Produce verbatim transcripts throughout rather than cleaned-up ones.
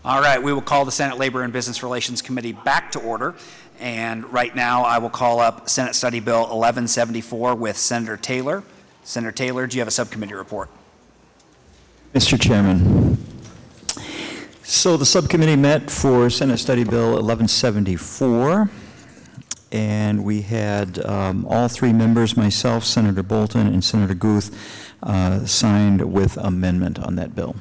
All right, we will call the Senate Labor and Business Relations Committee back to order. And right now I will call up Senate Study Bill eleven seventy-four with Senator Taylor. Senator Taylor, do you have a subcommittee report? Mister Chairman, so the subcommittee met for Senate Study Bill eleven seventy-four, and we had um, all three members, myself, Senator Bolton, and Senator Guth, uh, signed with amendment on that bill.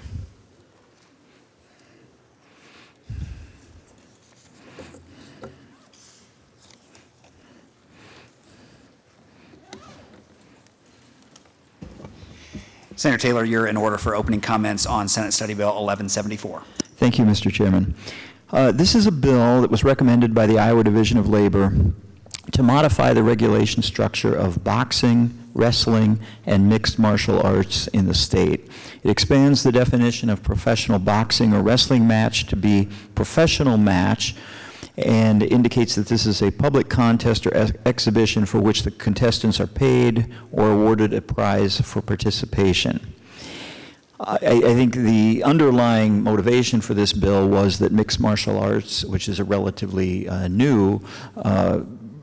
Senator Taylor, you're in order for opening comments on Senate Study Bill eleven seventy-four. Thank you, Mister Chairman. Uh, this is a bill that was recommended by the Iowa Division of Labor to modify the regulation structure of boxing, wrestling, and mixed martial arts in the state. It expands the definition of professional boxing or wrestling match to be professional match, and indicates that this is a public contest or ex exhibition for which the contestants are paid or awarded a prize for participation. I, I think the underlying motivation for this bill was that mixed martial arts, which is a relatively uh, new uh,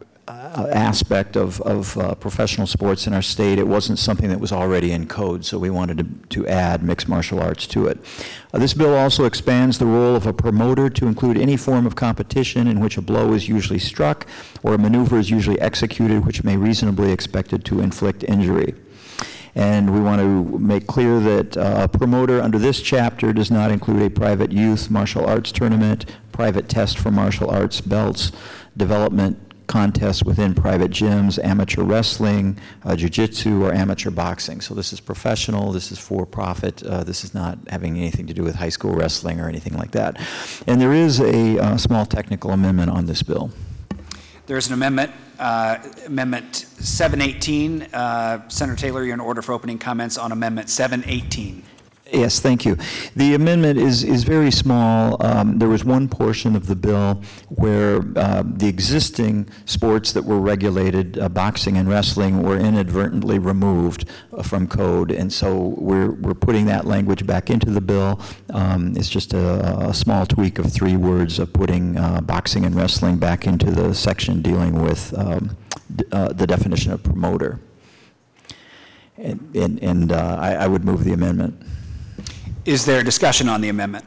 aspect of, of uh, professional sports in our state, it wasn't something that was already in code, so we wanted to, to add mixed martial arts to it. Uh, this bill also expands the role of a promoter to include any form of competition in which a blow is usually struck or a maneuver is usually executed which may reasonably be expected to inflict injury. And we want to make clear that uh, a promoter under this chapter does not include a private youth martial arts tournament, private test for martial arts belts, development contests within private gyms, amateur wrestling, uh, jiu-jitsu, or amateur boxing. So this is professional, this is for profit, uh, this is not having anything to do with high school wrestling or anything like that. And there is a uh, small technical amendment on this bill. There's an amendment, uh, Amendment seven eighteen. Uh, Senator Taylor, you're in order for opening comments on Amendment seven eighteen. Yes, thank you. The amendment is, is very small. Um, there was one portion of the bill where uh, the existing sports that were regulated, uh, boxing and wrestling, were inadvertently removed uh, from code, and so we're, we're putting that language back into the bill. Um, it's just a, a small tweak of three words of putting uh, boxing and wrestling back into the section dealing with um, uh, the definition of promoter. And, and, and uh, I, I would move the amendment. Is there discussion on the amendment?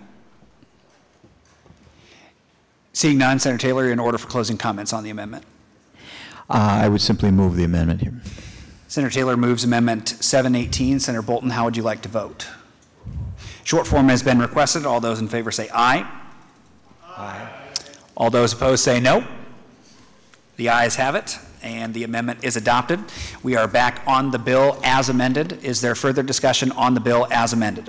Seeing none, Senator Taylor, you're in order for closing comments on the amendment. Uh, I would simply move the amendment here. Senator Taylor moves Amendment seven eighteen. Senator Bolton, how would you like to vote? Short form has been requested. All those in favor say aye. Aye. All those opposed say no. The ayes have it, and the amendment is adopted. We are back on the bill as amended. Is there further discussion on the bill as amended?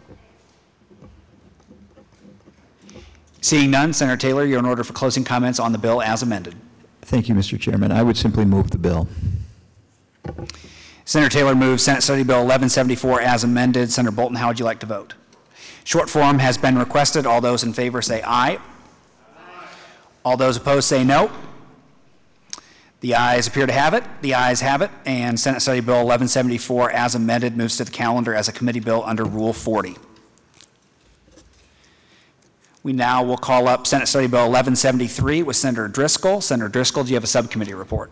Seeing none, Senator Taylor, you're in order for closing comments on the bill as amended. Thank you, Mister Chairman. I would simply move the bill. Senator Taylor moves Senate Study Bill eleven seventy-four as amended. Senator Bolton, how would you like to vote? Short form has been requested. All those in favor say aye. Aye. All those opposed say no. The ayes appear to have it. The ayes have it, and Senate Study Bill eleven seventy-four as amended moves to the calendar as a committee bill under Rule forty. We now will call up Senate Study Bill eleven seventy-three with Senator Driscoll. Senator Driscoll, do you have a subcommittee report?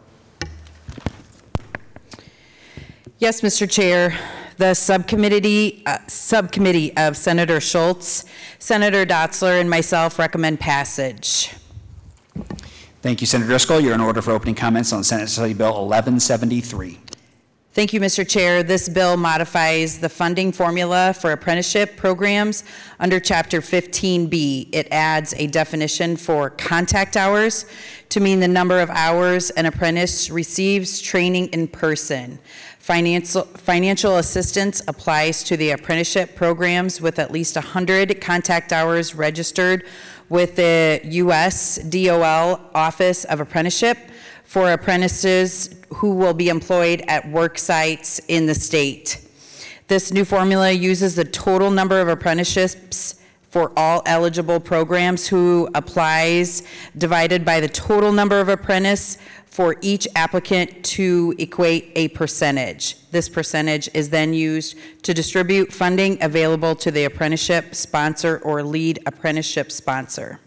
Yes, Mister Chair. The subcommittee, uh, subcommittee of Senator Schultz, Senator Dotzler, and myself recommend passage. Thank you, Senator Driscoll. You're in order for opening comments on Senate Study Bill eleven seventy-three. Thank you, Mister Chair. This bill modifies the funding formula for apprenticeship programs under Chapter fifteen B. It adds a definition for contact hours to mean the number of hours an apprentice receives training in person. Financial, financial assistance applies to the apprenticeship programs with at least one hundred contact hours registered with the U S D O L Office of Apprenticeship for apprentices who will be employed at work sites in the state. This new formula uses the total number of apprenticeships for all eligible programs who applies, divided by the total number of apprentice for each applicant to equate a percentage. This percentage is then used to distribute funding available to the apprenticeship sponsor or lead apprenticeship sponsor.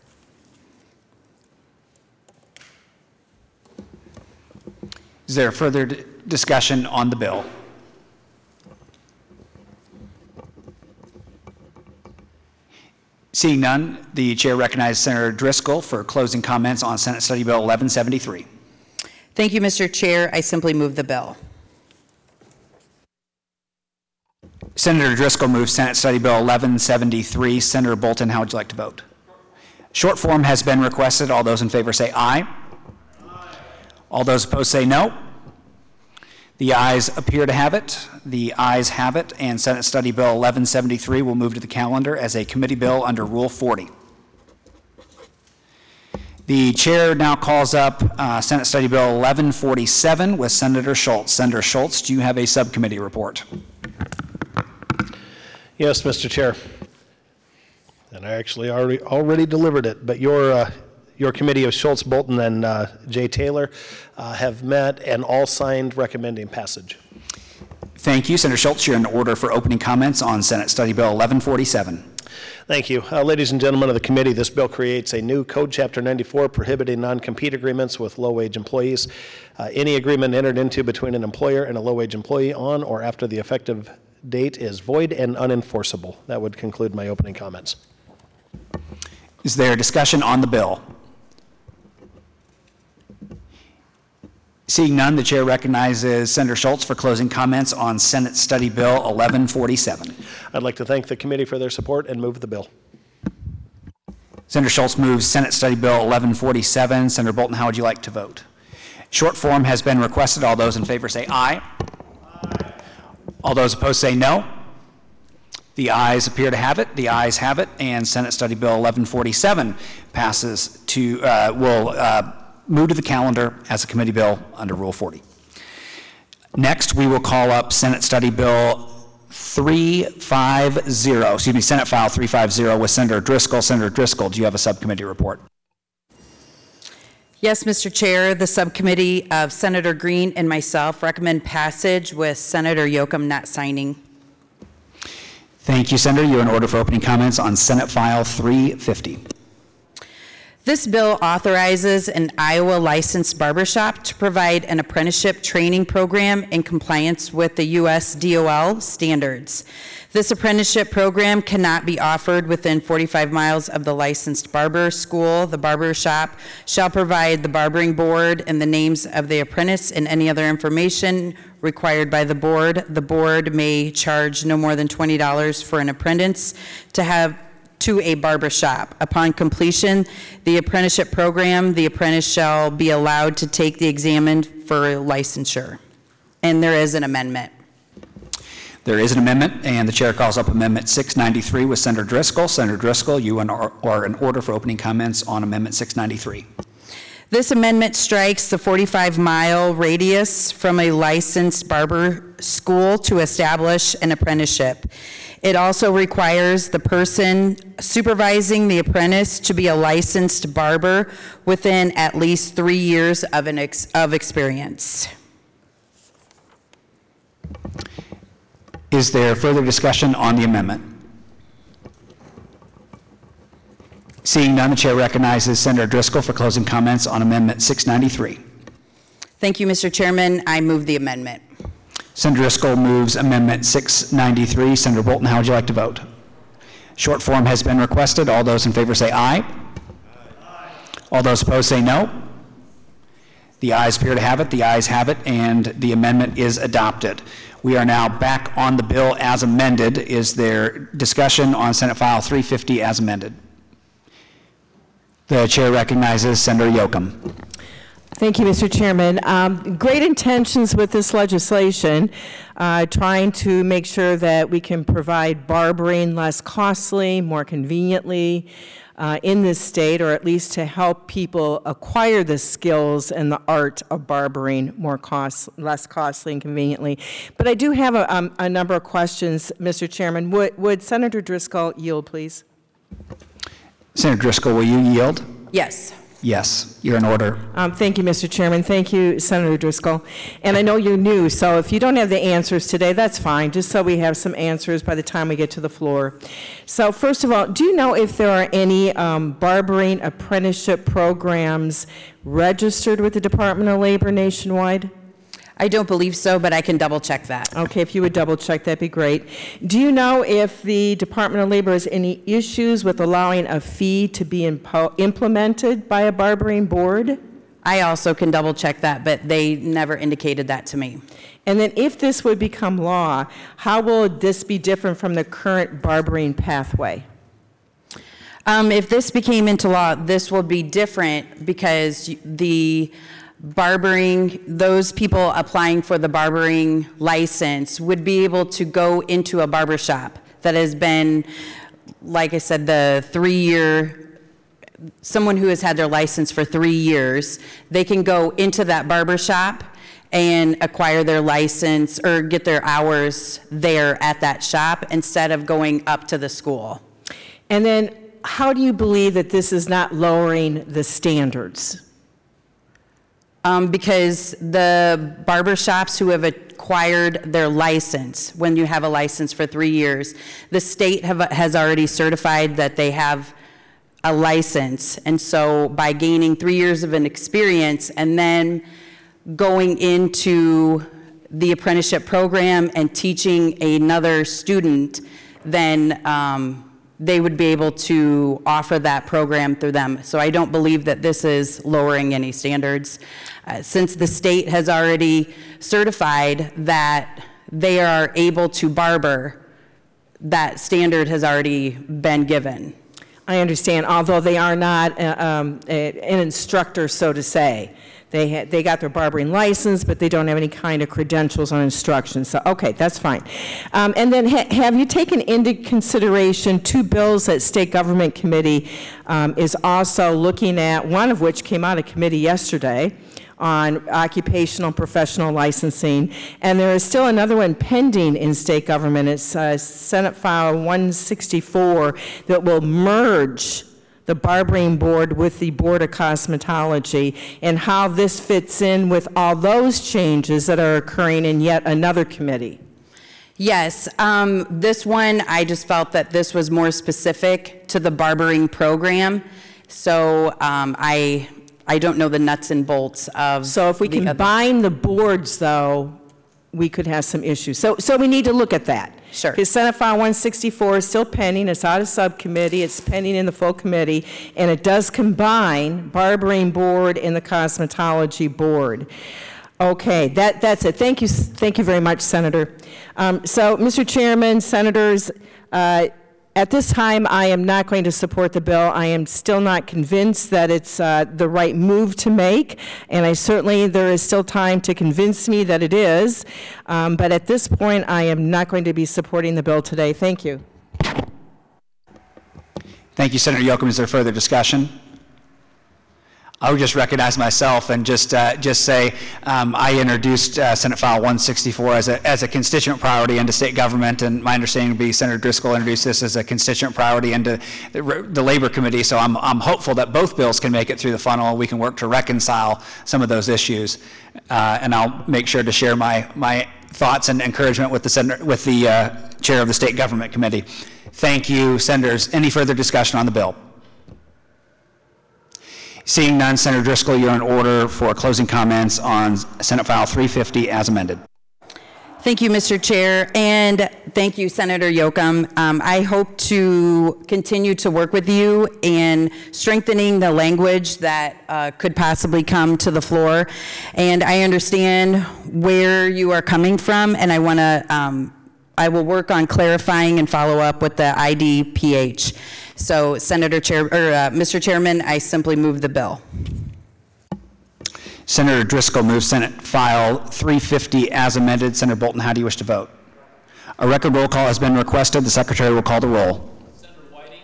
Is there further d- discussion on the bill? Seeing none, the chair recognizes Senator Driscoll for closing comments on Senate Study Bill eleven seventy-three. Thank you, Mister Chair. I simply move the bill. Senator Driscoll moves Senate Study Bill eleven seventy-three. Senator Bolton, how would you like to vote? Short form has been requested. All those in favor say aye. Aye. All those opposed say no. The ayes appear to have it. The ayes have it, and Senate Study Bill eleven seventy-three will move to the calendar as a committee bill under Rule forty. The chair now calls up uh, Senate Study Bill eleven forty-seven with Senator Schultz. Senator Schultz, do you have a subcommittee report? Yes, Mister Chair. And I actually already already delivered it, but your uh, your committee of Schultz, Bolton, and uh, Jay Taylor uh, have met and all signed recommending passage. Thank you. Senator Schultz, you're in order for opening comments on Senate Study Bill eleven forty-seven. Thank you. Uh, ladies and gentlemen of the committee, this bill creates a new Code Chapter ninety-four prohibiting non-compete agreements with low-wage employees. Uh, any agreement entered into between an employer and a low-wage employee on or after the effective date is void and unenforceable. That would conclude my opening comments. Is there discussion on the bill? Seeing none, the chair recognizes Senator Schultz for closing comments on Senate Study Bill eleven forty-seven. I'd like to thank the committee for their support and move the bill. Senator Schultz moves Senate Study Bill eleven forty-seven. Senator Bolton, how would you like to vote? Short form has been requested. All those in favor say aye. Aye. All those opposed say no. The ayes appear to have it. The ayes have it, and Senate Study Bill eleven forty-seven passes to, uh, will uh, move to the calendar as a committee bill under Rule forty. Next, we will call up Senate Study Bill three fifty, excuse me, Senate File three fifty with Senator Driscoll. Senator Driscoll, do you have a subcommittee report? Yes, Mister Chair, the subcommittee of Senator Green and myself recommend passage with Senator Yoakum not signing. Thank you, Senator. You're in order for opening comments on Senate File three fifty. This bill authorizes an Iowa licensed barbershop to provide an apprenticeship training program in compliance with the U S D O L standards. This apprenticeship program cannot be offered within forty-five miles of the licensed barber school. The barber shop shall provide the barbering board and the names of the apprentice and any other information required by the board. The board may charge no more than twenty dollars for an apprentice to have to a barber shop. Upon completion, the apprenticeship program, the apprentice shall be allowed to take the exam for licensure. And there is an amendment. There is an amendment, and the chair calls up Amendment six ninety-three with Senator Driscoll. Senator Driscoll, you are in order for opening comments on Amendment six ninety-three. This amendment strikes the forty-five mile radius from a licensed barber school to establish an apprenticeship. It also requires the person supervising the apprentice to be a licensed barber within at least three years of, an ex of experience. Is there further discussion on the amendment? Seeing none, the chair recognizes Senator Driscoll for closing comments on Amendment six ninety-three. Thank you, Mister Chairman. I move the amendment. Senator Driscoll moves Amendment six ninety-three. Senator Bolton, how would you like to vote? Short form has been requested. All those in favor say aye. Aye. All those opposed say no. The ayes appear to have it. The ayes have it, and the amendment is adopted. We are now back on the bill as amended. Is there discussion on Senate File three fifty as amended? The chair recognizes Senator Yoakum. Thank you, Mister Chairman. Um, great intentions with this legislation, uh, trying to make sure that we can provide barbering less costly, more conveniently uh, in this state, or at least to help people acquire the skills and the art of barbering more cost, less costly and conveniently. But I do have a, um, a number of questions, Mister Chairman. Would, would Senator Driscoll yield, please? Senator Driscoll, will you yield? Yes. Yes, you're in order. Um, Thank you, Mister Chairman. Thank you, Senator Driscoll. And I know you're new, so if you don't have the answers today, that's fine, just so we have some answers by the time we get to the floor. So first of all, do you know if there are any um, barbering apprenticeship programs registered with the Department of Labor nationwide? I don't believe so, but I can double check that. Okay, if you would double check, that'd be great. Do you know if the Department of Labor has any issues with allowing a fee to be impo- implemented by a barbering board? I also can double check that, but they never indicated that to me. And then if this would become law, how will this be different from the current barbering pathway? Um, if this became into law, this will be different because the barbering, those people applying for the barbering license would be able to go into a barber shop that has been, like I said, the three-year, someone who has had their license for three years, they can go into that barber shop and acquire their license or get their hours there at that shop instead of going up to the school. And then how do you believe that this is not lowering the standards? Um, because the barber shops who have acquired their license, when you have a license for three years, the state have, has already certified that they have a license. And so by gaining three years of an experience and then going into the apprenticeship program and teaching another student, then um, they would be able to offer that program through them. So I don't believe that this is lowering any standards. Uh, since the state has already certified that they are able to barber, that standard has already been given. I understand, although they are not uh, um, a, an instructor, so to say. They, ha- they got their barbering license, but they don't have any kind of credentials on instruction. So, okay, that's fine. Um, and then ha- have you taken into consideration two bills that State Government Committee um, is also looking at, one of which came out of committee yesterday on occupational professional licensing, and there is still another one pending in state government. It's uh, Senate File one sixty-four that will merge the barbering board with the Board of Cosmetology, and how this fits in with all those changes that are occurring in yet another committee. Yes, um, this one, I just felt that this was more specific to the barbering program. So um, I, I don't know the nuts and bolts of. So if we the other- combine the boards, though, we could have some issues. So, so we need to look at that. Sure. Because Senate File one sixty-four is still pending. It's out of subcommittee. It's pending in the full committee. And it does combine barbering board and the cosmetology board. Okay, that, that's it. Thank you, thank you very much, Senator. Um, so, Mister Chairman, Senators, uh, at this time, I am not going to support the bill. I am still not convinced that it's uh, the right move to make, and I certainly, there is still time to convince me that it is, um, but at this point, I am not going to be supporting the bill today. Thank you. Thank you, Senator Yoakum. Is there further discussion? I would just recognize myself and just uh, just say um, I introduced uh, Senate File one sixty-four as a as a constituent priority into state government, and my understanding would be Senator Driscoll introduced this as a constituent priority into the, the Labor Committee. So I'm I'm hopeful that both bills can make it through the funnel, and we can work to reconcile some of those issues. Uh, and I'll make sure to share my my thoughts and encouragement with the Senator, with the uh, chair of the State Government Committee. Thank you, Senators. Any further discussion on the bill? Seeing none, Senator Driscoll, you're in order for closing comments on Senate File three fifty as amended. Thank you, Mister Chair, and thank you, Senator Yoakum. Um, I hope to continue to work with you in strengthening the language that uh, could possibly come to the floor. And I understand where you are coming from, and I want to, um, I will work on clarifying and follow up with the I D P H. So, Senator Chair, or uh, Mister Chairman, I simply move the bill. Senator Driscoll moves Senate File three fifty as amended. Senator Bolton, how do you wish to vote? A record roll call has been requested. The Secretary will call the roll. Senator Whiting?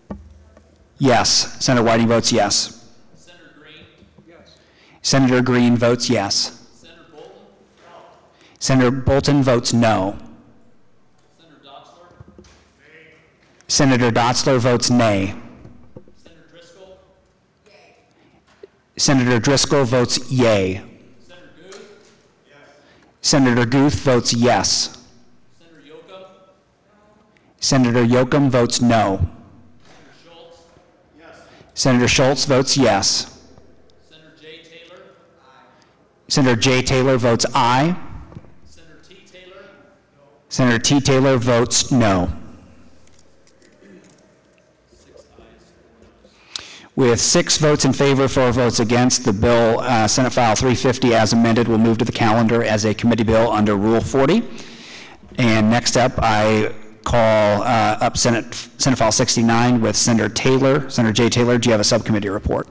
Yes. Senator Whiting votes yes. Senator Green? Yes. Senator Green votes yes. Senator Bolton? No. Senator Bolton votes no. Senator Doxler? Senator Dotzler votes nay. Senator Driscoll. Senator Driscoll votes yay. Senator Guth. Senator Guth votes yes. Senator Yocum. Senator Yocum votes no. Senator Schultz. Senator Schultz votes yes. Senator Jay Taylor. Senator Jay Taylor votes aye. Senator T. Taylor. Senator T. Taylor votes no. With six votes in favor, four votes against, the bill, uh, Senate File three fifty as amended, will move to the calendar as a committee bill under Rule forty. And next up, I call uh, up Senate, Senate File sixty-nine with Senator Taylor. Senator Jay Taylor, do you have a subcommittee report?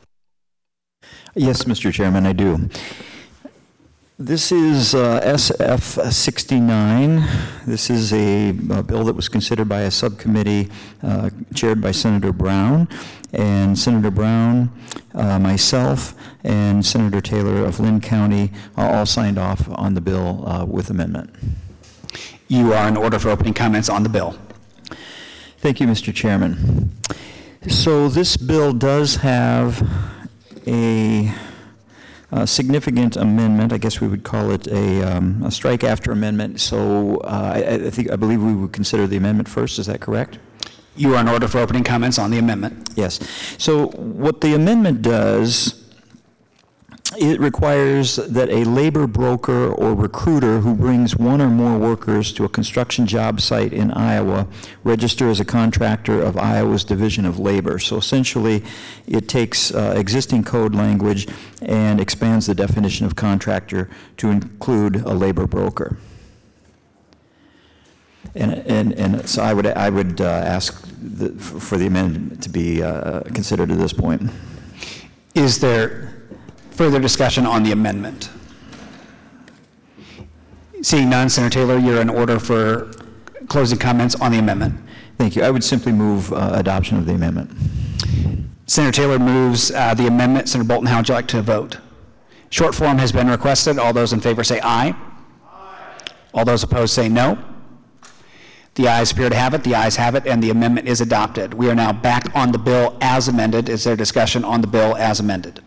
Yes, Mister Chairman, I do. This is uh, S F sixty-nine. This is a, a bill that was considered by a subcommittee uh, chaired by Senator Brown. And Senator Brown, uh, myself, and Senator Taylor of Lynn County uh, all signed off on the bill uh, with amendment. You are in order for opening comments on the bill. Thank you, Mister Chairman. So this bill does have a A significant amendment. I guess we would call it a, um, a strike after amendment. So uh, I, I think I believe we would consider the amendment first. Is that correct? You are in order for opening comments on the amendment. Yes. So what the amendment does, it requires that a labor broker or recruiter who brings one or more workers to a construction job site in Iowa register as a contractor of Iowa's Division of Labor. So essentially, it takes uh, existing code language and expands the definition of contractor to include a labor broker. And, and, and so I would, I would uh, ask the, for the amendment to be uh, considered at this point. Is there further discussion on the amendment? Seeing none, Senator Taylor, you're in order for closing comments on the amendment. Thank you. I would simply move uh, adoption of the amendment. Senator Taylor moves uh, the amendment. Senator Bolton, how would you like to vote? Short form has been requested. All those in favor say aye. Aye. All those opposed say no. The ayes appear to have it. The ayes have it, and the amendment is adopted. We are now back on the bill as amended. Is there discussion on the bill as amended?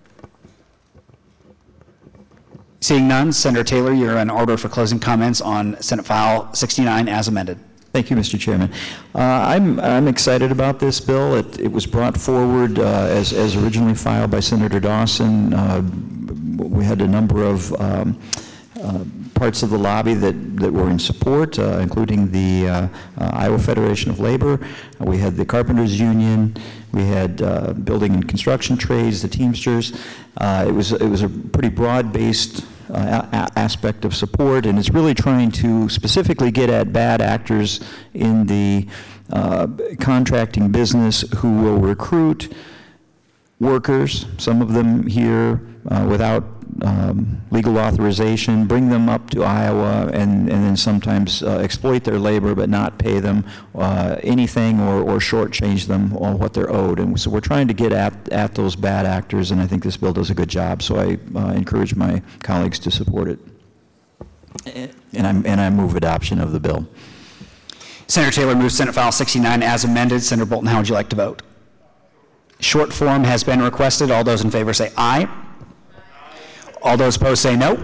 Seeing none, Senator Taylor, you're in order for closing comments on Senate File sixty-nine as amended. Thank you, Mister Chairman. Uh, I'm, I'm excited about this bill. It, it was brought forward uh, as, as originally filed by Senator Dawson. Uh, we had a number of um, uh, parts of the lobby that, that were in support, uh, including the uh, uh, Iowa Federation of Labor. Uh, we had the Carpenters Union. We had uh, building and construction trades, the Teamsters. Uh, it was, it was a pretty broad-based Uh, a- aspect of support, and it's really trying to specifically get at bad actors in the uh, contracting business who will recruit workers, some of them here uh, without um, legal authorization, bring them up to Iowa, and, and then sometimes uh, exploit their labor but not pay them uh, anything or, or shortchange them on what they're owed. And so we're trying to get at, at those bad actors, and I think this bill does a good job. So I uh, encourage my colleagues to support it. And, I'm, and I move adoption of the bill. Senator Taylor moves Senate File sixty-nine as amended. Senator Bolton, how would you like to vote? Short form has been requested. All those in favor say aye. All those opposed say no.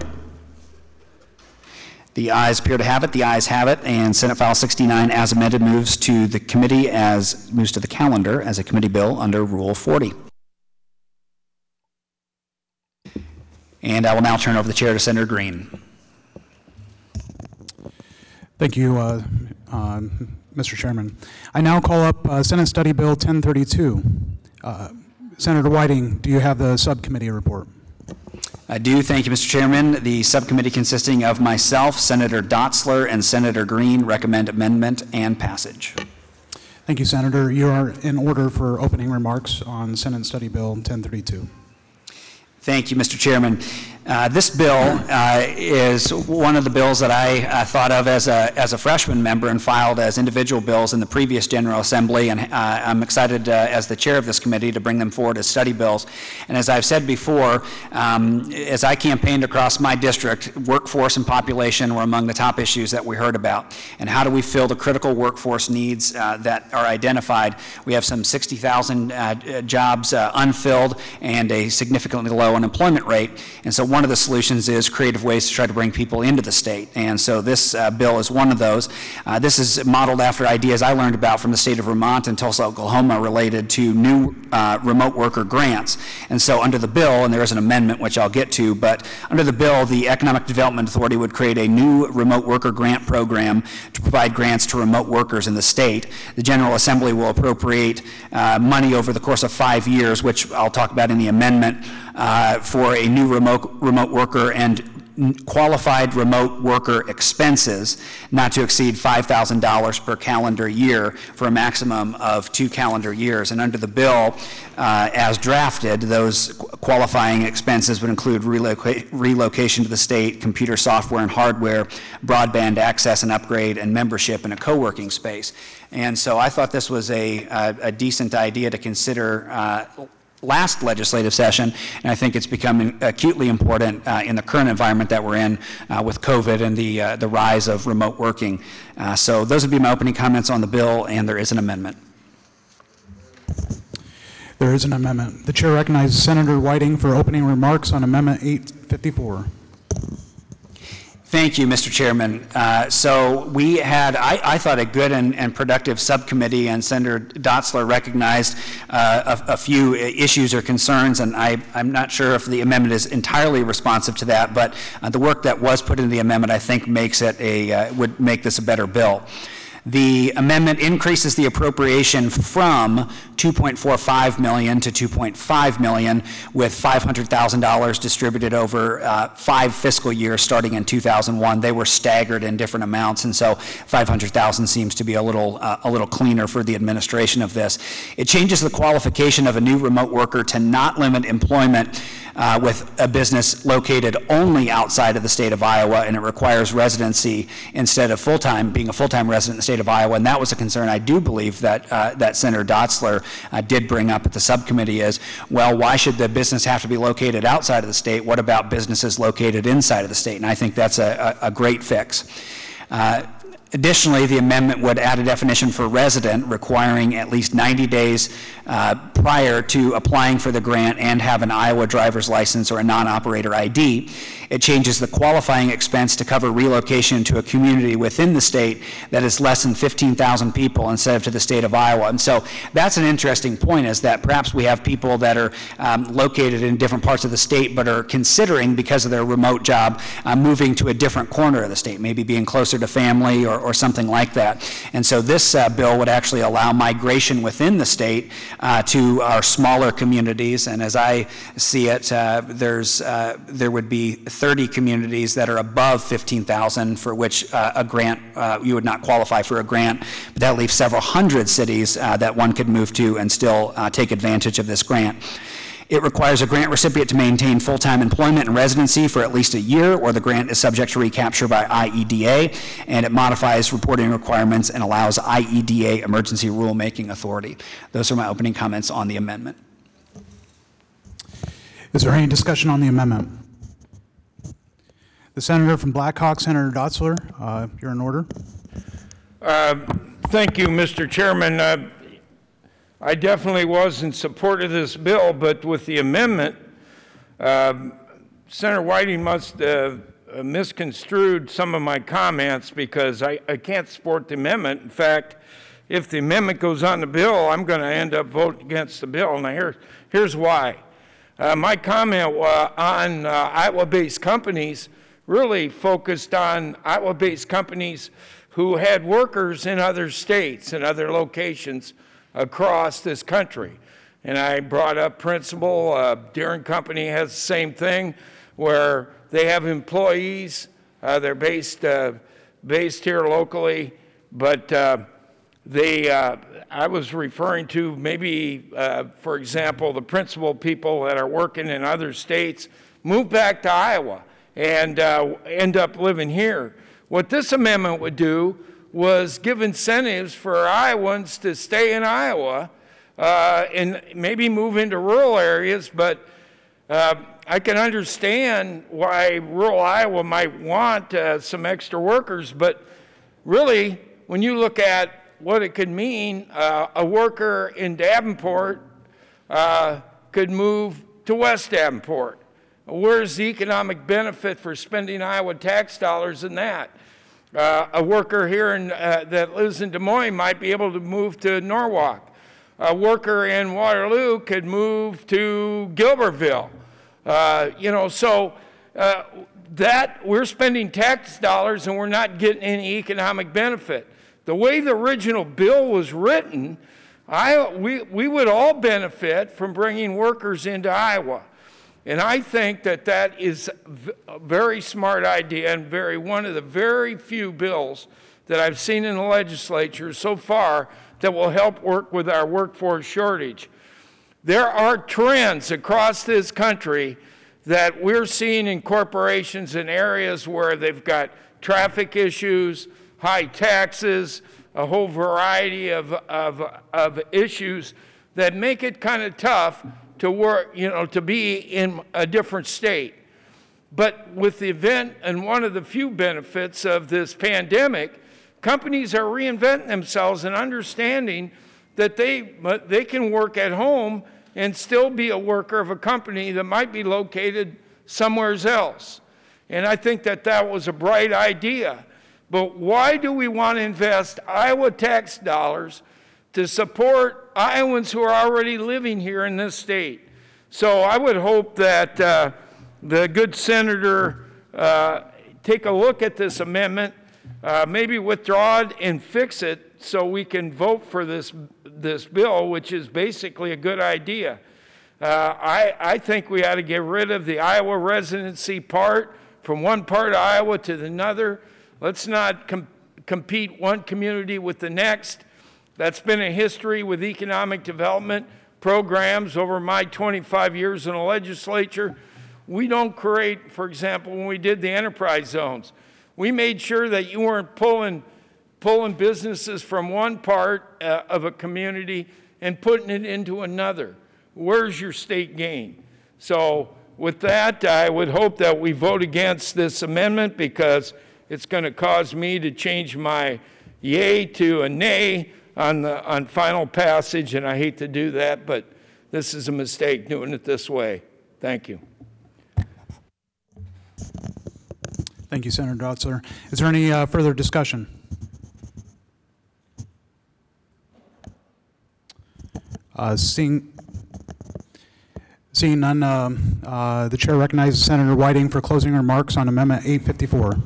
The ayes appear to have it. The ayes have it, and Senate File sixty-nine as amended moves to the committee as, moves to the calendar as a committee bill under Rule forty. And I will now turn over the chair to Senator Green. Thank you, uh, uh, Mister Chairman. I now call up uh, Senate Study Bill ten thirty-two. Uh, Senator Whiting, do you have the subcommittee report? I do. Thank you, Mister Chairman. The subcommittee consisting of myself, Senator Dotzler, and Senator Green recommend amendment and passage. Thank you, Senator. You are in order for opening remarks on Senate Study Bill ten thirty-two. Thank you, Mister Chairman. Uh, This bill uh, is one of the bills that I uh, thought of as a, as a freshman member and filed as individual bills in the previous General Assembly, and uh, I'm excited uh, as the chair of this committee to bring them forward as study bills. And as I've said before, um, as I campaigned across my district, workforce and population were among the top issues that we heard about. And how do we fill the critical workforce needs uh, that are identified? We have some sixty thousand uh, jobs uh, unfilled and a significantly low unemployment rate. And so one of the solutions is creative ways to try to bring people into the state. And so this uh, bill is one of those. Uh, this is modeled after ideas I learned about from the state of Vermont and Tulsa, Oklahoma, related to new uh, remote worker grants. And so under the bill, and there is an amendment which I'll get to, but under the bill, the Economic Development Authority would create a new remote worker grant program to provide grants to remote workers in the state. The General Assembly will appropriate uh, money over the course of five years, which I'll talk about in the amendment, uh, for a new remote remote worker and qualified remote worker expenses not to exceed five thousand dollars per calendar year for a maximum of two calendar years. And under the bill, uh, as drafted, those qualifying expenses would include reloca- relocation to the state, computer software and hardware, broadband access and upgrade, and membership in a co-working space. And so I thought this was a, a, a decent idea to consider uh, last legislative session, and I think it's becoming acutely important uh, in the current environment that we're in uh, with COVID and the, uh, the rise of remote working. Uh, so those would be my opening comments on the bill, and there is an amendment. There is an amendment. The chair recognizes Senator Whiting for opening remarks on Amendment eight fifty-four. Thank you, Mister Chairman. Uh, so we had, I, I thought, a good and, and productive subcommittee, and Senator Dotzler recognized uh, a, a few issues or concerns, and I, I'm not sure if the amendment is entirely responsive to that, but uh, the work that was put in the amendment, I think, makes it a, uh, would make this a better bill. The amendment increases the appropriation from two point four five million dollars to two point five million dollars, with five hundred thousand dollars distributed over uh, five fiscal years starting in two thousand one. They were staggered in different amounts, and so five hundred thousand dollars seems to be a little uh, a little cleaner for the administration of this. It changes the qualification of a new remote worker to not limit employment Uh, with a business located only outside of the state of Iowa, and it requires residency instead of full-time, being a full-time resident in the state of Iowa. And that was a concern I do believe that uh, that Senator Dotzler uh, did bring up at the subcommittee is, well, why should the business have to be located outside of the state? What about businesses located inside of the state? And I think that's a, a, a great fix. Uh, Additionally, the amendment would add a definition for resident requiring at least ninety days uh, prior to applying for the grant and have an Iowa driver's license or a non-operator I D. It changes the qualifying expense to cover relocation to a community within the state that is less than fifteen thousand people instead of to the state of Iowa. And so that's an interesting point, is that perhaps we have people that are um, located in different parts of the state but are considering, because of their remote job, uh, moving to a different corner of the state, maybe being closer to family or or something like that. And so this uh, bill would actually allow migration within the state uh, to our smaller communities. And as I see it, uh, there's uh, there would be thirty communities that are above fifteen thousand for which uh, a grant, uh, you would not qualify for a grant, but that leaves several hundred cities uh, that one could move to and still uh, take advantage of this grant. It requires a grant recipient to maintain full-time employment and residency for at least a year, or the grant is subject to recapture by I E D A, and it modifies reporting requirements and allows I E D A emergency rulemaking authority. Those are my opening comments on the amendment. Is there any discussion on the amendment? The senator from Black Hawk, Senator Dotzler, uh, you're in order. Uh, thank you, Mister Chairman. Uh, I definitely was in support of this bill, but with the amendment, uh, Senator Whiting must have uh, misconstrued some of my comments, because I, I can't support the amendment. In fact, if the amendment goes on the bill, I'm going to end up voting against the bill. Now, here, here's why. Uh, my comment uh, on uh, Iowa-based companies really focused on Iowa-based companies who had workers in other states and other locations across this country. And I brought up principle, uh, Deere Company has the same thing, where they have employees, uh, they're based uh, based here locally, but uh, they, uh, I was referring to maybe, uh, for example, the principal people that are working in other states, move back to Iowa and uh, end up living here. What this amendment would do was give incentives for Iowans to stay in Iowa uh, and maybe move into rural areas, but uh, I can understand why rural Iowa might want uh, some extra workers, but really, when you look at what it could mean, uh, a worker in Davenport uh, could move to West Davenport. Where's the economic benefit for spending Iowa tax dollars in that? Uh, a worker here in, uh, that lives in Des Moines might be able to move to Norwalk. A worker in Waterloo could move to Gilbertville. Uh, you know, so uh, that we're spending tax dollars and we're not getting any economic benefit. The way the original bill was written, I, we, we would all benefit from bringing workers into Iowa. And I think that that is a very smart idea and very one of the very few bills that I've seen in the legislature so far that will help work with our workforce shortage. There are trends across this country that we're seeing in corporations in areas where they've got traffic issues, high taxes, a whole variety of, of, of issues that make it kind of tough to work, you know, to be in a different state. But with the event and one of the few benefits of this pandemic, companies are reinventing themselves and understanding that they, they can work at home and still be a worker of a company that might be located somewhere else. And I think that that was a bright idea. But why do we want to invest Iowa tax dollars to support Iowans who are already living here in this state? So I would hope that uh, the good senator uh, take a look at this amendment, uh, maybe withdraw it and fix it so we can vote for this, this bill, which is basically a good idea. Uh, I, I think we ought to get rid of the Iowa residency part from one part of Iowa to another. Let's not com- compete one community with the next. That's been a history with economic development programs over my twenty-five years in the legislature. We don't create, for example, when we did the enterprise zones, we made sure that you weren't pulling, pulling businesses from one part uh, of a community and putting it into another. Where's your state gain? So with that, I would hope that we vote against this amendment because it's going to cause me to change my yay to a nay on the on final passage, and I hate to do that, but this is a mistake doing it this way. Thank you. Thank you, Senator Dotzler. Is there any uh, further discussion? Uh, seeing, seeing none, uh, uh, the chair recognizes Senator Whiting for closing remarks on Amendment eight fifty-four.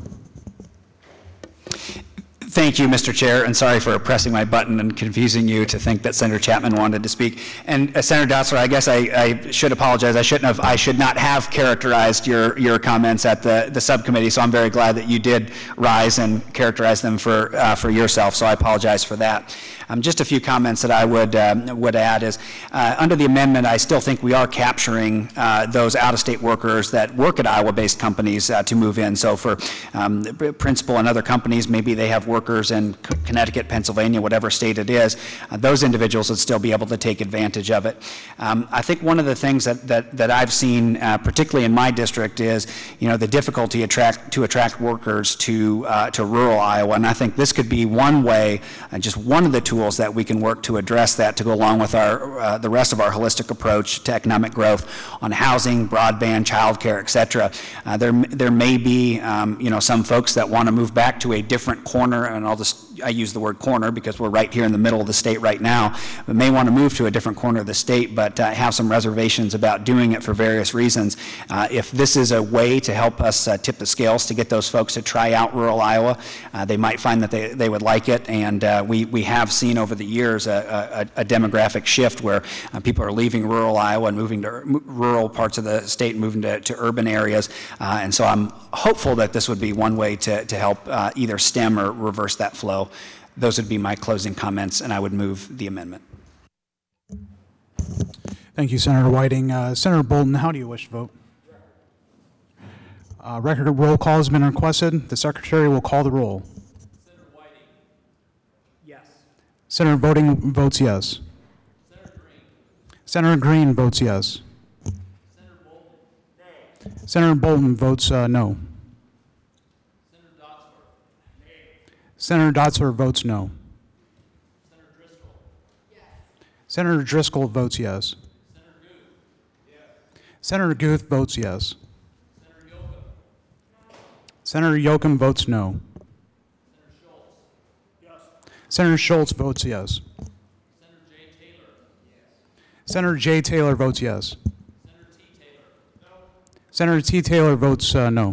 Thank you, Mister Chair, and sorry for pressing my button and confusing you to think that Senator Chapman wanted to speak. And uh, Senator Dotzler, I guess I, I should apologize. I shouldn't have. I should not have characterized your your comments at the the subcommittee. So I'm very glad that you did rise and characterize them for uh, for yourself. So I apologize for that. Um, just a few comments that I would um, would add is uh, under the amendment, I still think we are capturing uh, those out-of-state workers that work at Iowa-based companies uh, to move in. So for um, the principal and other companies, maybe they have workers in Connecticut, Pennsylvania, whatever state it is. Uh, those individuals would still be able to take advantage of it. Um, I think one of the things that that, that I've seen, uh, particularly in my district, is you know the difficulty attract to attract workers to uh, to rural Iowa, and I think this could be one way, uh, just one of the tools that we can work to address that, to go along with our uh, the rest of our holistic approach to economic growth on housing, broadband, childcare, et cetera. Uh, there there may be um, you know some folks that want to move back to a different corner, and I'll just I use the word corner because we're right here in the middle of the state right now, but may want to move to a different corner of the state, but uh, have some reservations about doing it for various reasons. Uh, if this is a way to help us uh, tip the scales to get those folks to try out rural Iowa, uh, they might find that they, they would like it, and uh, we, we have seen over the years a, a, a demographic shift where uh, people are leaving rural Iowa and moving to rural parts of the state and moving to, to urban areas, uh, and so I'm hopeful that this would be one way to, to help uh, either stem or reverse that flow. Those would be my closing comments, and I would move the amendment. Thank you, Senator Whiting. Uh, Senator Bolton, how do you wish to vote? Uh, Record roll call has been requested. The secretary will call the roll. Senator Whiting. Yes. Senator Voting votes yes. Senator Green. Senator Green votes yes. Senator Bolton. Senator Bolton votes uh, no. Senator Dotsworth. Nay. Senator Dotsworth votes no. Senator Driscoll. Yes. Senator Driscoll votes yes. Senator Guth. Yes. Senator Guth votes yes. Senator Yocum. Senator Yocum votes no. Senator Schultz. Yes. Senator Schultz votes yes. Senator Jay Taylor. Yes. Senator Jay Taylor votes yes. Senator T. Taylor. No. Senator T. Taylor votes uh, no.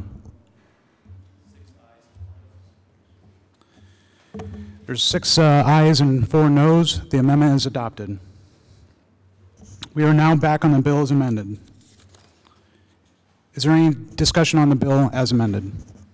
There's six uh, ayes and four noes. The amendment is adopted. We are now back on the bill as amended. Is there any discussion on the bill as amended?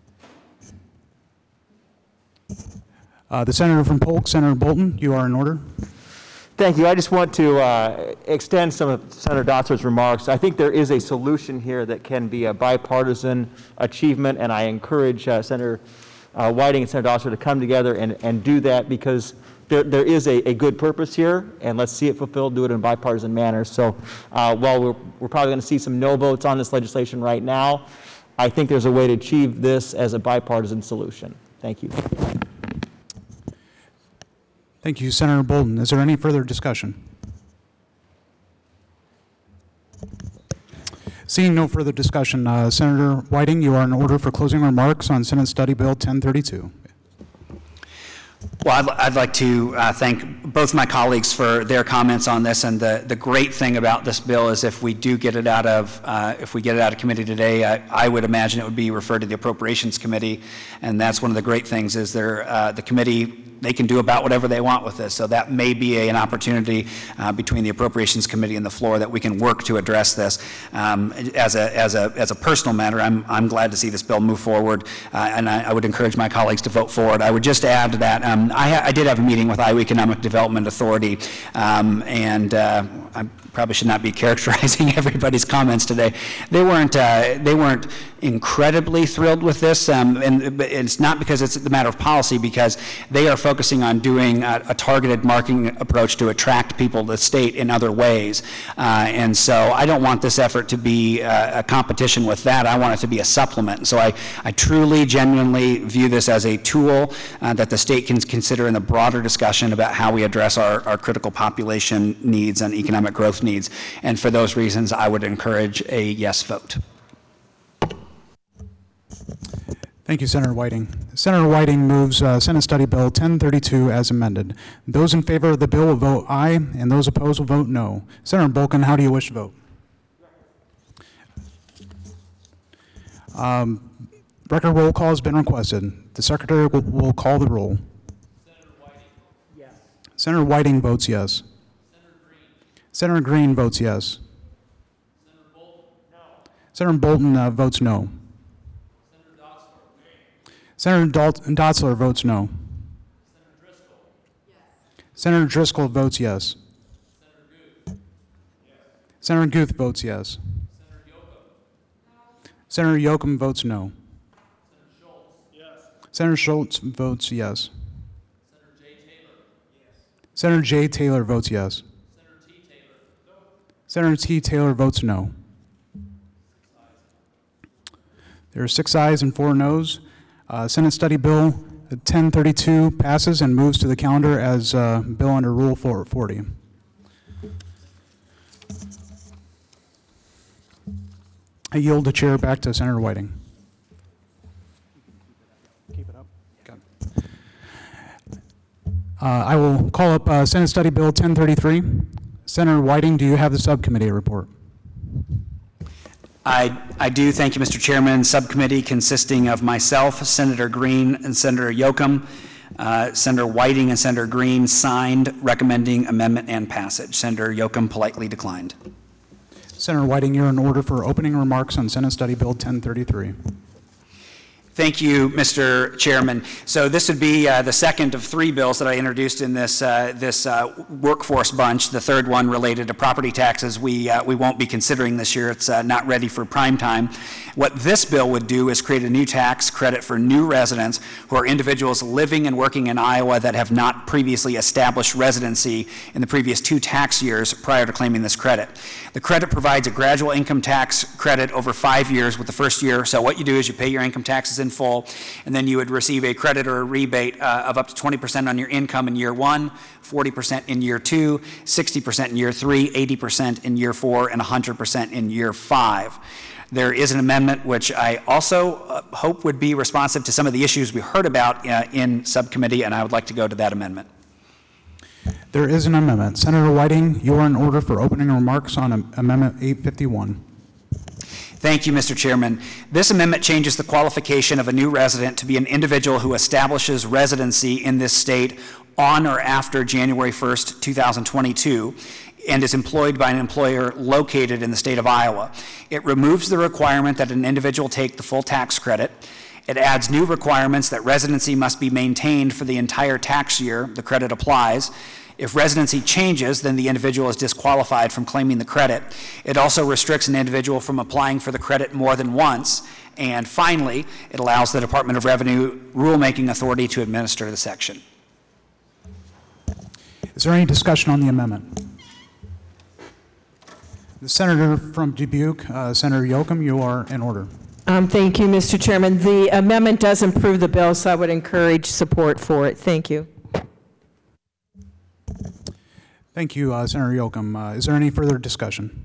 Uh, the senator from Polk, Senator Bolton, you are in order. Thank you. I just want to uh, extend some of Senator Dotsworth's remarks. I think there is a solution here that can be a bipartisan achievement, and I encourage uh, Senator uh, Whiting and Senator Dotsworth to come together and, and do that, because there, there is a, a good purpose here, and let's see it fulfilled, do it in a bipartisan manner. So uh, while we're, we're probably going to see some no votes on this legislation right now, I think there's a way to achieve this as a bipartisan solution. Thank you. Thank you, Senator Bolton. Is there any further discussion? Seeing no further discussion, uh, Senator Whiting, you are in order for closing remarks on Senate Study Bill ten thirty-two. Well, I'd, I'd like to uh, thank both my colleagues for their comments on this, and the, the great thing about this bill is if we do get it out of, uh, if we get it out of committee today, I, I would imagine it would be referred to the Appropriations Committee, and that's one of the great things is there, uh, the committee, they can do about whatever they want with this, so that may be a, an opportunity uh, between the Appropriations Committee and the floor that we can work to address this. Um, as, a, as, a, as a personal matter, I'm, I'm glad to see this bill move forward, uh, and I, I would encourage my colleagues to vote for it. I would just add that um, I, ha I did have a meeting with Iowa Economic Development Authority, um, and uh, I probably should not be characterizing everybody's comments today. They weren't, uh, they weren't incredibly thrilled with this, um, and but it's not because it's a matter of policy, because they are focusing on doing a, a targeted marketing approach to attract people to the state in other ways. Uh, and so I don't want this effort to be uh, a competition with that. I want it to be a supplement. And so I, I truly, genuinely view this as a tool uh, that the state can consider in the broader discussion about how we address our, our critical population needs and economic growth needs. And for those reasons, I would encourage a yes vote. Thank you, Senator Whiting. Senator Whiting moves uh, Senate Study Bill ten thirty-two as amended. Those in favor of the bill will vote aye, and those opposed will vote no. Senator Bolkin, how do you wish to vote? Um, record roll call has been requested. The secretary will, will call the roll. Senator Whiting. Yes. Senator Whiting votes yes. Senator Green. Senator Green votes yes. Senator Bolton. No. Senator Bolton uh, votes no. Senator Dotsworth. Nay. Senator Dalt Dotzler votes no. Senator Driscoll. Yes. Senator Driscoll votes yes. Senator Guth. Yes. Senator Guth votes yes. Senator Yocum. No. Senator Yocum votes no. Senator Schultz. Yes. Senator Schultz votes yes. Senator Jay Taylor. Yes. Senator Jay Taylor votes yes. Senator T. Taylor. No. Senator T. Taylor votes no. There are six ayes and four noes. Uh, Senate Study Bill ten thirty-two passes and moves to the calendar as uh, bill under Rule four forty. I yield the chair back to Senator Whiting. Keep it up. Got it. Uh, I will call up uh, Senate Study Bill ten thirty-three. Senator Whiting, do you have the subcommittee report? I, I do, thank you, Mister Chairman. Subcommittee consisting of myself, Senator Green, and Senator Yocum. Uh, Senator Whiting and Senator Green signed recommending amendment and passage. Senator Yocum politely declined. Senator Whiting, you're in order for opening remarks on Senate Study Bill ten thirty-three. If Thank you, Mister Chairman. So this would be uh, the second of three bills that I introduced in this uh, this uh, workforce bunch. The third one related to property taxes. We uh, we won't be considering this year. It's uh, not ready for prime time. What this bill would do is create a new tax credit for new residents who are individuals living and working in Iowa that have not previously established residency in the previous two tax years prior to claiming this credit. The credit provides a gradual income tax credit over five years with the first year. So what you do is you pay your income taxes in full, and then you would receive a credit or a rebate uh, of up to twenty percent on your income in year one, forty percent in year two, sixty percent in year three, eighty percent in year four, and one hundred percent in year five. There is an amendment which I also uh, hope would be responsive to some of the issues we heard about uh, in subcommittee, and I would like to go to that amendment. There is an amendment. Senator Whiting, you are in order for opening remarks on am- Amendment eight fifty-one. Thank you, Mister Chairman. This amendment changes the qualification of a new resident to be an individual who establishes residency in this state on or after January first, two thousand twenty-two, and is employed by an employer located in the state of Iowa. It removes the requirement that an individual take the full tax credit. It adds new requirements that residency must be maintained for the entire tax year the credit applies. If residency changes, then the individual is disqualified from claiming the credit. It also restricts an individual from applying for the credit more than once. And finally, it allows the Department of Revenue rulemaking authority to administer the section. Is there any discussion on the amendment? The senator from Dubuque, uh, Senator Yoakum, you are in order. Um, Thank you, Mister Chairman. The amendment does improve the bill, so I would encourage support for it. Thank you. Thank you, uh, Senator Yoakum. Uh, is there any further discussion?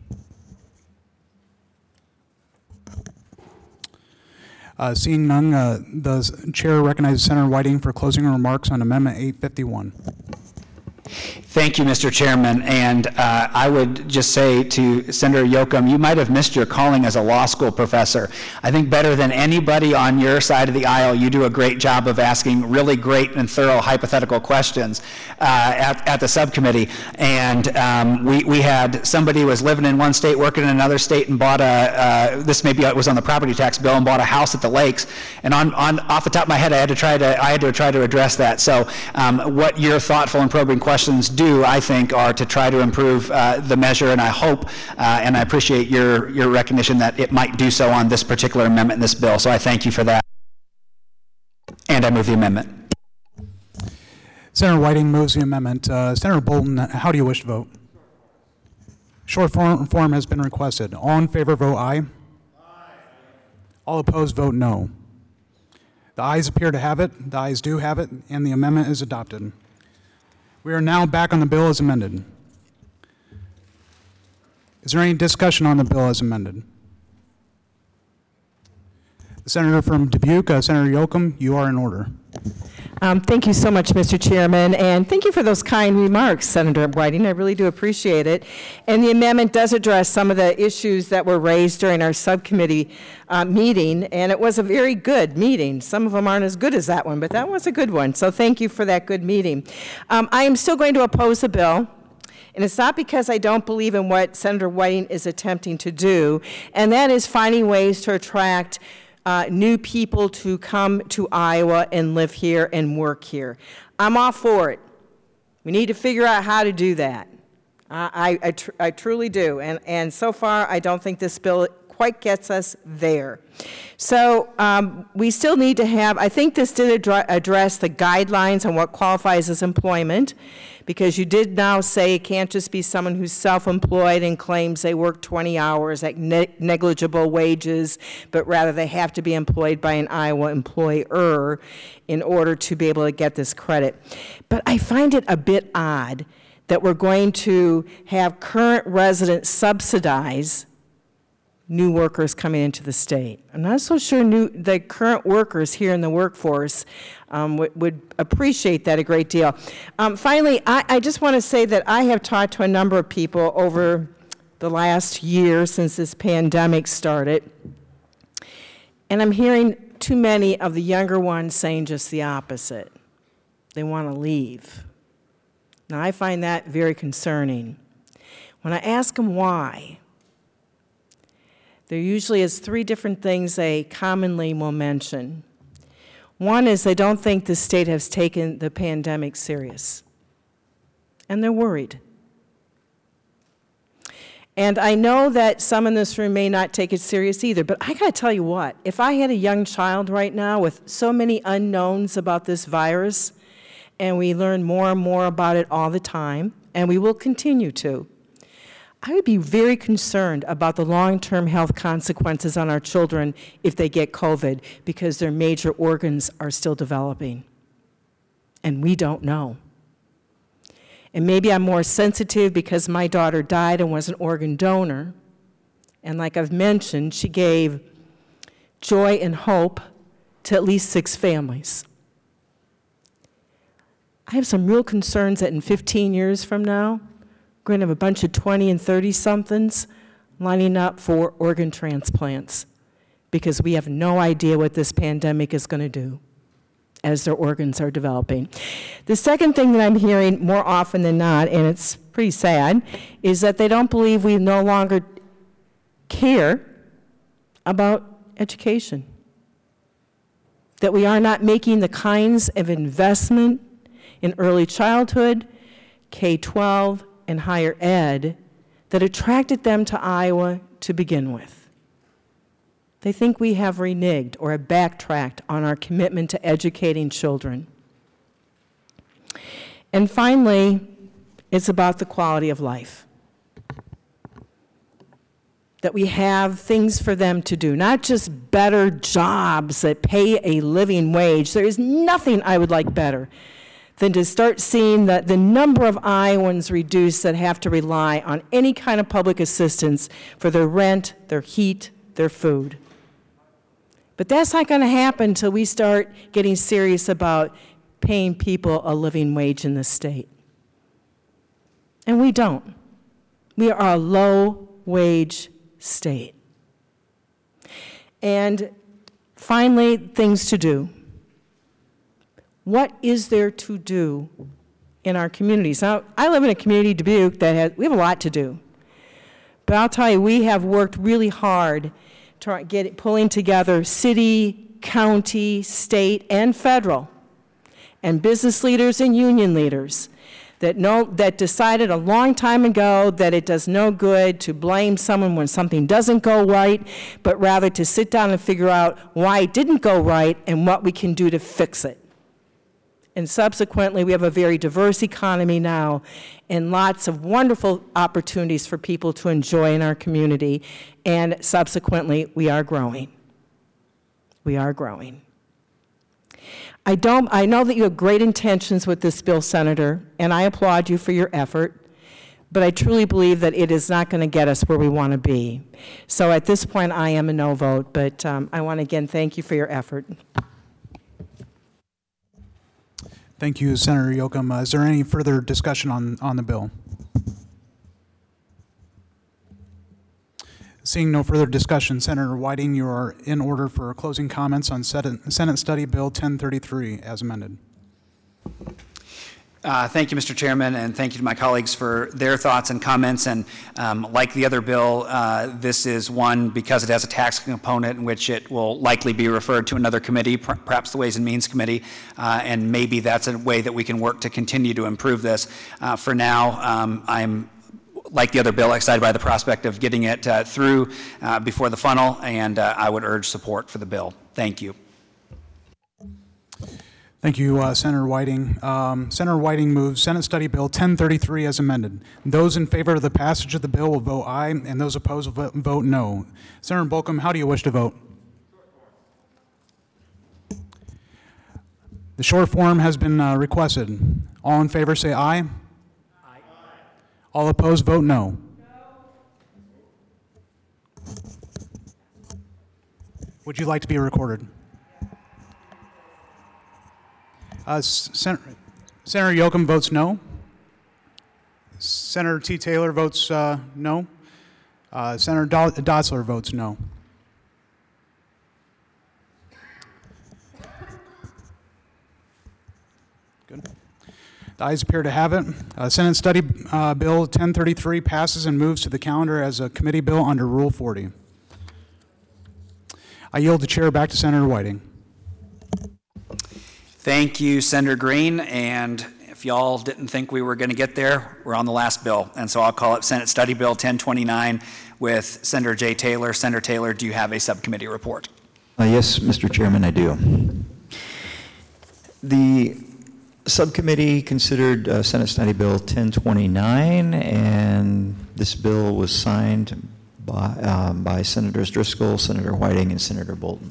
Uh, seeing none, uh, the chair recognizes Senator Whiting for closing remarks on Amendment eight fifty-one. Thank you, Mister Chairman. And uh, I would just say to Senator Yoakum, you might have missed your calling as a law school professor. I think better than anybody on your side of the aisle, you do a great job of asking really great and thorough hypothetical questions uh, at, at the subcommittee. And um, we, we had somebody who was living in one state, working in another state, and bought a, uh, this maybe it was on the property tax bill, and bought a house at the lakes. And on, on off the top of my head, I had to try to, I had to try to address that. So um, what your thoughtful and probing questions do, I think, are to try to improve uh, the measure, and I hope, uh, and I appreciate your, your recognition that it might do so on this particular amendment in this bill, so I thank you for that. And I move the amendment. Senator Whiting moves the amendment. Uh, Senator Bolton, how do you wish to vote? Short form, form has been requested. All in favor vote aye. Aye. All opposed vote no. The ayes appear to have it, the ayes do have it, and the amendment is adopted. We are now back on the bill as amended. Is there any discussion on the bill as amended? The senator from Dubuque, uh, Senator Yoakum, you are in order. Um, Thank you so much, Mister Chairman, and thank you for those kind remarks, Senator Whiting. I really do appreciate it. And the amendment does address some of the issues that were raised during our subcommittee uh, meeting, and it was a very good meeting. Some of them aren't as good as that one, but that was a good one. So thank you for that good meeting. Um, I am still going to oppose the bill. And it's not because I don't believe in what Senator Whiting is attempting to do, and that is finding ways to attract Uh, new people to come to Iowa and live here and work here. I'm all for it. We need to figure out how to do that. Uh, I, I, tr I truly do. And, and so far, I don't think this bill quite gets us there. So um, we still need to have, I think this did addre address the guidelines on what qualifies as employment, because you did now say it can't just be someone who's self-employed and claims they work twenty hours at ne negligible wages, but rather they have to be employed by an Iowa employer in order to be able to get this credit. But I find it a bit odd that we're going to have current residents subsidize new workers coming into the state. I'm not so sure new, the current workers here in the workforce um, would, would appreciate that a great deal. Um, finally, I, I just want to say that I have talked to a number of people over the last year since this pandemic started, and I'm hearing too many of the younger ones saying just the opposite. They want to leave. Now, I find that very concerning. When I ask them why, there usually is three different things they commonly will mention. One is they don't think the state has taken the pandemic serious, and they're worried. And I know that some in this room may not take it serious either, but I gotta tell you what, if I had a young child right now with so many unknowns about this virus, and we learn more and more about it all the time, and we will continue to, I would be very concerned about the long-term health consequences on our children if they get COVID, because their major organs are still developing. And we don't know. And maybe I'm more sensitive because my daughter died and was an organ donor. And like I've mentioned, she gave joy and hope to at least six families. I have some real concerns that in fifteen years from now, we're going to have a bunch of twenty and thirty-somethings lining up for organ transplants because we have no idea what this pandemic is going to do as their organs are developing. The second thing that I'm hearing more often than not, and it's pretty sad, is that they don't believe we no longer care about education. That we are not making the kinds of investment in early childhood, K twelve, and higher ed that attracted them to Iowa to begin with. They think we have reneged or have backtracked on our commitment to educating children. And finally, it's about the quality of life. That we have things for them to do, not just better jobs that pay a living wage. There is nothing I would like better than to start seeing the, the number of Iowans reduced that have to rely on any kind of public assistance for their rent, their heat, their food. But that's not going to happen until we start getting serious about paying people a living wage in this state. And we don't. We are a low-wage state. And finally, things to do. What is there to do in our communities? Now, I live in a community, Dubuque, that has, we have a lot to do. But I'll tell you, we have worked really hard to get it, pulling together city, county, state, and federal, and business leaders and union leaders that know, that decided a long time ago that it does no good to blame someone when something doesn't go right, but rather to sit down and figure out why it didn't go right and what we can do to fix it. And subsequently, we have a very diverse economy now and lots of wonderful opportunities for people to enjoy in our community. And subsequently, we are growing. We are growing. I don't, I know that you have great intentions with this bill, Senator, and I applaud you for your effort, but I truly believe that it is not going to get us where we want to be. So at this point, I am a no vote, but um, I want to again thank you for your effort. Thank you, Senator Yoakum. Uh, is there any further discussion on, on the bill? Seeing no further discussion, Senator Whiting, you are in order for closing comments on Senate, Senate Study Bill ten thirty-three as amended. Uh, thank you, Mister Chairman, and thank you to my colleagues for their thoughts and comments. And um, like the other bill, uh, this is one, because it has a tax component in which it will likely be referred to another committee, per perhaps the Ways and Means Committee, uh, and maybe that's a way that we can work to continue to improve this. Uh, for now, um, I'm like the other bill, excited by the prospect of getting it uh, through uh, before the funnel, and uh, I would urge support for the bill. Thank you. Thank you, uh, Senator Whiting. Um, Senator Whiting moves Senate Study Bill ten thirty-three as amended. Those in favor of the passage of the bill will vote aye, and those opposed will vote no. Senator Bolcom, how do you wish to vote? The short form has been uh, requested. All in favor say aye. Aye. All opposed vote no. No. Would you like to be recorded? Uh, Sen Senator Yoakum votes no. Senator T. Taylor votes uh, no. Uh, Senator Do Dotzler votes no. Good. The ayes appear to have it. Uh, Senate Study uh, Bill ten thirty-three passes and moves to the calendar as a committee bill under Rule forty. I yield the chair back to Senator Whiting. Thank you, Senator Green, and if y'all didn't think we were going to get there, we're on the last bill, and so I'll call it Senate Study Bill ten twenty-nine with Senator Jay Taylor. Senator Taylor, do you have a subcommittee report? Uh, yes, Mister Chairman, I do. The subcommittee considered uh, Senate Study Bill ten twenty-nine, and this bill was signed by, um, by Senators Driscoll, Senator Whiting, and Senator Bolton.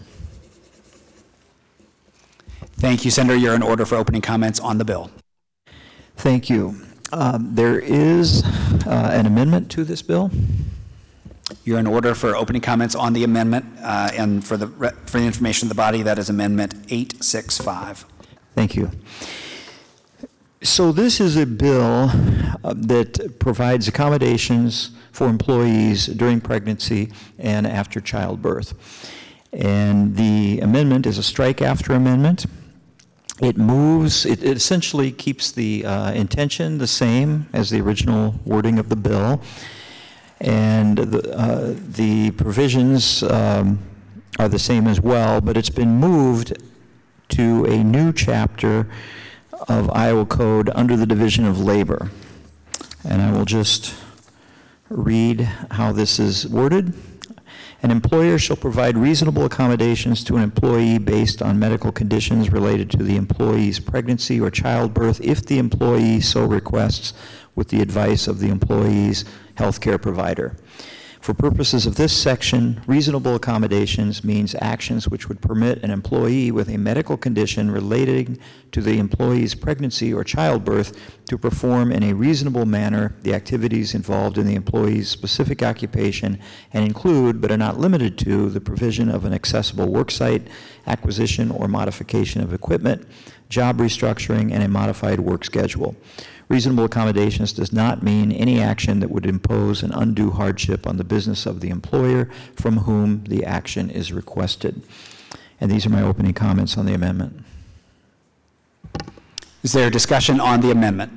Thank you, Senator. You're in order for opening comments on the bill. Thank you. Um, there is uh, an amendment to this bill. You're in order for opening comments on the amendment, uh, and for the for the information of the body, that is Amendment eight sixty-five. Thank you. So this is a bill uh, that provides accommodations for employees during pregnancy and after childbirth. And the amendment is a strike-after amendment. It moves, it, it essentially keeps the uh, intention the same as the original wording of the bill. And the, uh, the provisions um, are the same as well, but it's been moved to a new chapter of Iowa Code under the Division of Labor. And I will just read how this is worded. An employer shall provide reasonable accommodations to an employee based on medical conditions related to the employee's pregnancy or childbirth if the employee so requests with the advice of the employee's healthcare provider. For purposes of this section, reasonable accommodations means actions which would permit an employee with a medical condition relating to the employee's pregnancy or childbirth to perform in a reasonable manner the activities involved in the employee's specific occupation and include, but are not limited to, the provision of an accessible worksite, acquisition or modification of equipment, job restructuring, and a modified work schedule. Reasonable accommodations does not mean any action that would impose an undue hardship on the business of the employer from whom the action is requested. And these are my opening comments on the amendment. Is there discussion on the amendment?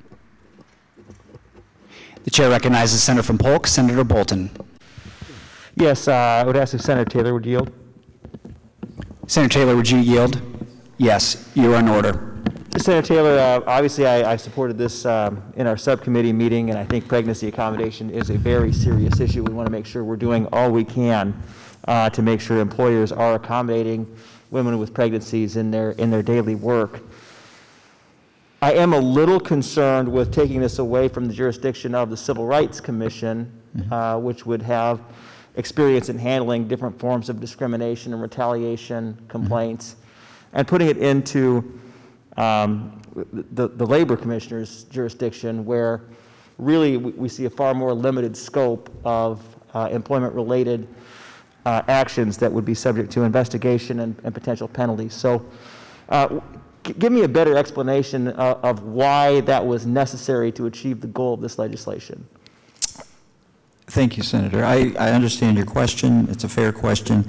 The chair recognizes Senator from Polk, Senator Bolton. Yes, uh, I would ask if Senator Taylor would yield. Senator Taylor, would you yield? Yes, you are in order. Senator Taylor, uh, obviously I, I supported this um, in our subcommittee meeting, and I think pregnancy accommodation is a very serious issue. We want to make sure we're doing all we can uh, to make sure employers are accommodating women with pregnancies in their in their daily work. I am a little concerned with taking this away from the jurisdiction of the Civil Rights Commission, mm-hmm. uh, which would have experience in handling different forms of discrimination and retaliation complaints, mm-hmm. and putting it into Um, the, the Labor Commissioner's jurisdiction, where really we, we see a far more limited scope of uh, employment-related uh, actions that would be subject to investigation and, and potential penalties. So uh, g- give me a better explanation uh, of why that was necessary to achieve the goal of this legislation. Thank you, Senator. I, I understand your question. It's a fair question.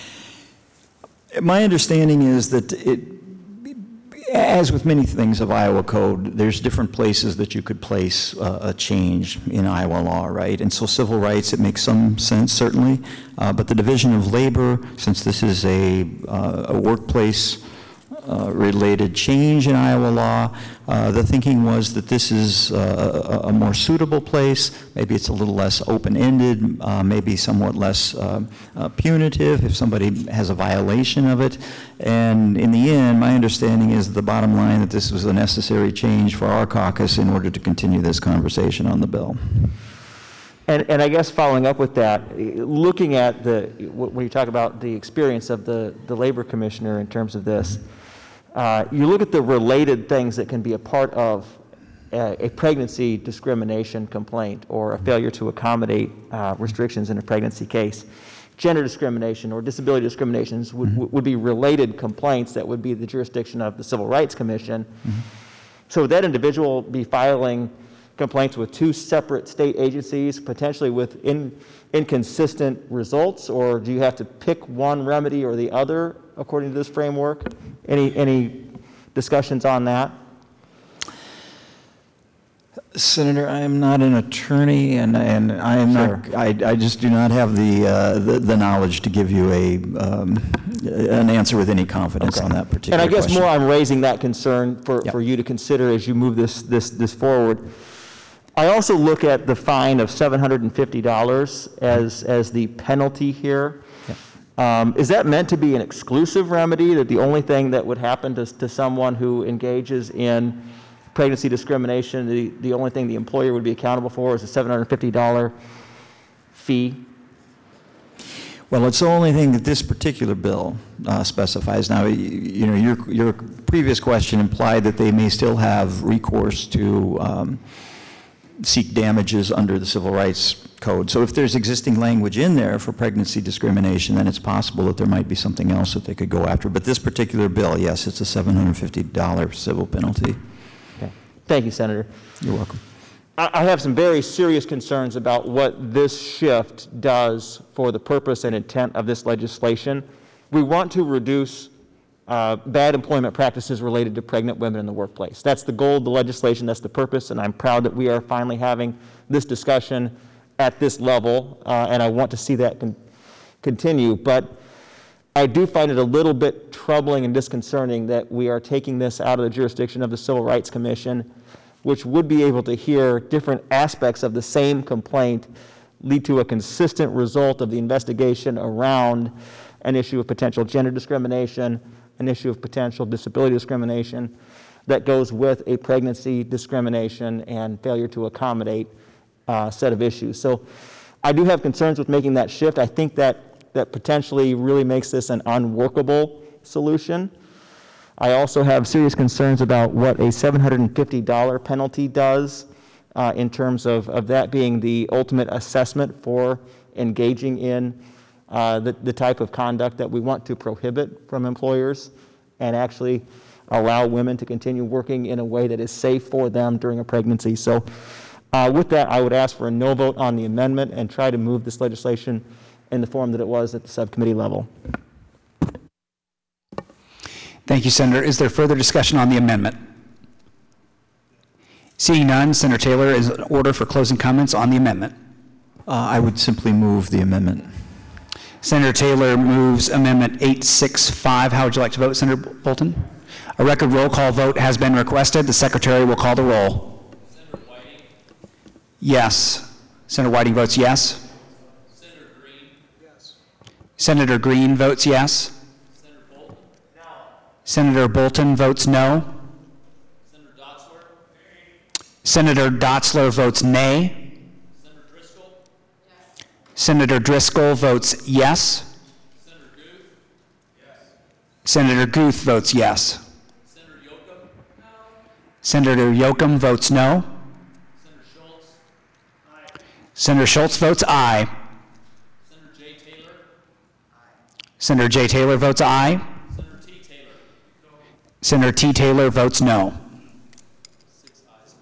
My understanding is that it, as with many things of Iowa code, there's different places that you could place uh, a change in Iowa law, right? And so civil rights, it makes some sense, certainly. Uh, but the Division of Labor, since this is a, uh, a workplace uh, related change in Iowa law, uh, the thinking was that this is uh, a, a more suitable place. Maybe it's a little less open-ended, uh, maybe somewhat less uh, uh, punitive if somebody has a violation of it. And in the end, my understanding is the bottom line that this was a necessary change for our caucus in order to continue this conversation on the bill. And, and I guess following up with that, looking at the, when you talk about the experience of the, the Labor Commissioner in terms of this, uh, you look at the related things that can be a part of a, a pregnancy discrimination complaint or a failure to accommodate uh, restrictions in a pregnancy case. Gender discrimination or disability discriminations would, mm-hmm. would be related complaints that would be the jurisdiction of the Civil Rights Commission. Mm-hmm. So would that individual be filing complaints with two separate state agencies, potentially with in, inconsistent results, or do you have to pick one remedy or the other according to this framework? Any, any discussions on that? Senator, I am not an attorney, and, and I am not, I, I just do not have the, uh, the, the knowledge to give you a, um, an answer with any confidence Okay. on that particular And I guess question. more I'm raising that concern for, Yep. for you to consider as you move this, this, this forward. I also look at the fine of seven hundred fifty dollars as, as the penalty here. Um, Is that meant to be an exclusive remedy, that the only thing that would happen to, to someone who engages in pregnancy discrimination, the, the only thing the employer would be accountable for is a seven hundred fifty dollars fee? Well, it's the only thing that this particular bill uh, specifies. Now, you, you know, your, your previous question implied that they may still have recourse to um, seek damages under the Civil Rights Code. So if there's existing language in there for pregnancy discrimination, then it's possible that there might be something else that they could go after. But this particular bill, yes, it's a seven hundred fifty dollars civil penalty. Okay. Thank you, Senator. You're welcome. I I have some very serious concerns about what this shift does for the purpose and intent of this legislation. We want to reduce uh, bad employment practices related to pregnant women in the workplace. That's the goal of the legislation, that's the purpose, and I'm proud that we are finally having this discussion at this level, uh, and I want to see that con- continue. But I do find it a little bit troubling and disconcerting that we are taking this out of the jurisdiction of the Civil Rights Commission, which would be able to hear different aspects of the same complaint, lead to a consistent result of the investigation around an issue of potential gender discrimination, an issue of potential disability discrimination that goes with a pregnancy discrimination and failure to accommodate uh, set of issues. So I do have concerns with making that shift. I think that that potentially really makes this an unworkable solution. I also have serious concerns about what a seven hundred fifty dollars penalty does uh, in terms of, of that being the ultimate assessment for engaging in uh, the, the type of conduct that we want to prohibit from employers and actually allow women to continue working in a way that is safe for them during a pregnancy. So uh, with that, I would ask for a no vote on the amendment and try to move this legislation in the form that it was at the subcommittee level. Thank you, Senator. Is there further discussion on the amendment? Seeing none, Senator Taylor is in order for closing comments on the amendment. Uh, I would simply move the amendment. Senator Taylor moves Amendment eight sixty-five. How would you like to vote, Senator Bolton? A record roll call vote has been requested. The Secretary will call the roll. Senator Whiting? Yes. Senator Whiting votes yes. Senator Green? Yes. Senator Green votes yes. Senator Bolton? No. Senator Bolton votes no. Senator Dotzler? Senator Dotzler votes nay. Senator Driscoll? Yes. Senator Driscoll votes yes. Senator Guth? Yes. Senator Guth votes yes. Senator Yocum? No. Senator Yocum votes no. Senator Schultz? Aye. Senator Schultz votes aye. Senator Jay Taylor? Senator Jay Taylor votes aye. Senator T. Taylor? No. Senator T. Taylor votes no. Six ayes.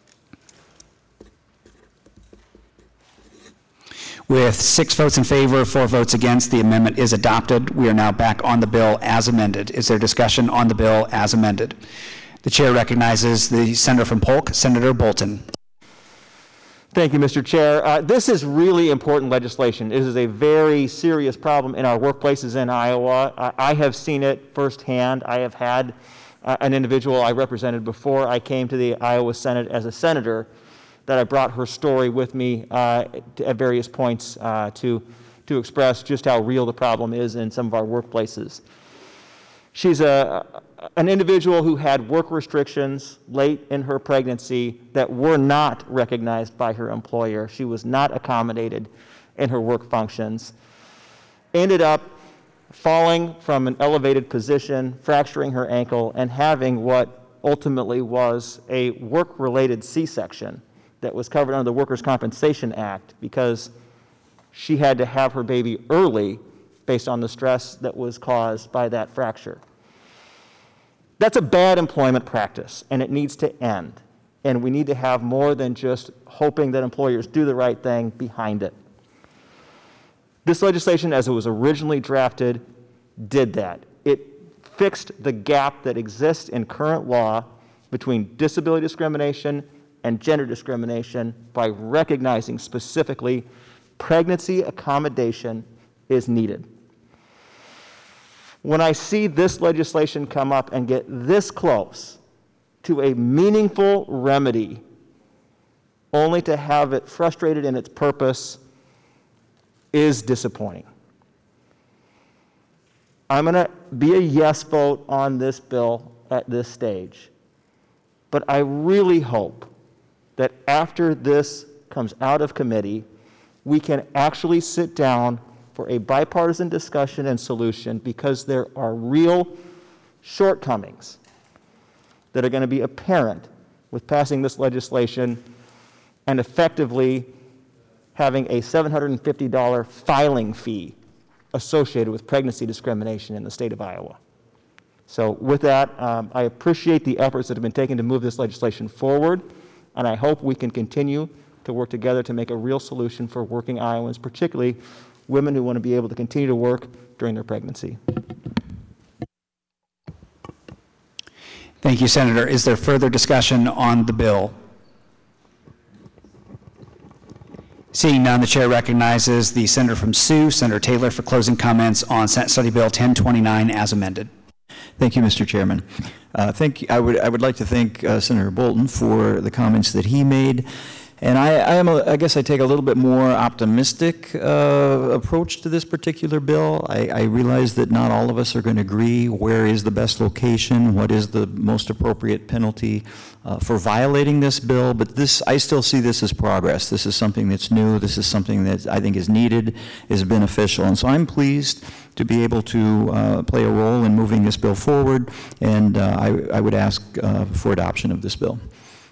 With six votes in favor, four votes against, the amendment is adopted. We are now back on the bill as amended. Is there discussion on the bill as amended? The chair recognizes the senator from Polk, Senator Bolton. Thank you, Mister Chair. Uh, this is really important legislation. It is a very serious problem in our workplaces in Iowa. I, I have seen it firsthand. I have had uh, an individual I represented before I came to the Iowa Senate as a senator that I brought her story with me uh, at various points uh, to, to express just how real the problem is in some of our workplaces. She's a, an individual who had work restrictions late in her pregnancy that were not recognized by her employer. She was not accommodated in her work functions. Ended up falling from an elevated position, fracturing her ankle, and having what ultimately was a work-related C-section that was covered under the Workers' Compensation Act because she had to have her baby early based on the stress that was caused by that fracture. That's a bad employment practice, and it needs to end. And we need to have more than just hoping that employers do the right thing behind it. This legislation, as it was originally drafted, did that. It fixed the gap that exists in current law between disability discrimination and gender discrimination by recognizing specifically pregnancy accommodation is needed. When I see this legislation come up and get this close to a meaningful remedy, only to have it frustrated in its purpose, is disappointing. I'm going to be a yes vote on this bill at this stage, but I really hope that after this comes out of committee, we can actually sit down for a bipartisan discussion and solution, because there are real shortcomings that are going to be apparent with passing this legislation and effectively having a seven hundred fifty dollars filing fee associated with pregnancy discrimination in the state of Iowa. So with that, um, I appreciate the efforts that have been taken to move this legislation forward, and I hope we can continue to work together to make a real solution for working Iowans, particularly women who want to be able to continue to work during their pregnancy. Thank you, Senator. Is there further discussion on the bill? Seeing none, the chair recognizes the senator from Sioux, Senator Taylor, for closing comments on Senate Study Bill ten twenty-nine as amended. Thank you, Mister Chairman. Uh, thank, I would, I would like to thank uh, Senator Bolton for the comments that he made. And I, I, am a, I guess I take a little bit more optimistic uh, approach to this particular bill. I, I realize that not all of us are going to agree where is the best location, what is the most appropriate penalty uh, for violating this bill, but this, I still see this as progress. This is something that's new. This is something that I think is needed, is beneficial. And so I'm pleased to be able to uh, play a role in moving this bill forward, and uh, I, I would ask uh, for adoption of this bill.